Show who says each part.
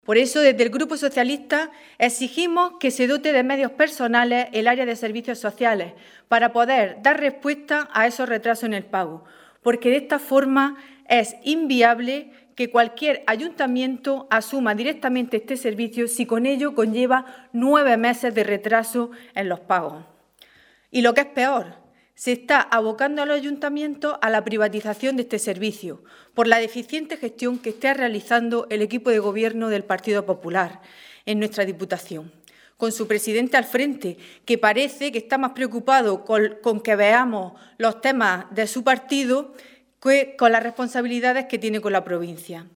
Speaker 1: Por eso, desde el Grupo Socialista exigimos que se dote de medios personales el área de servicios sociales para poder dar respuesta a esos retrasos en el pago, porque de esta forma es inviable que cualquier ayuntamiento asuma directamente este servicio si con ello conlleva 9 meses de retraso en los pagos. Y lo que es peor, se está abocando a los ayuntamientos a la privatización de este servicio por la deficiente gestión que está realizando el equipo de gobierno del Partido Popular en nuestra Diputación, con su presidente al frente, que parece que está más preocupado con que veamos los temas de su partido que con las responsabilidades que tiene con la provincia.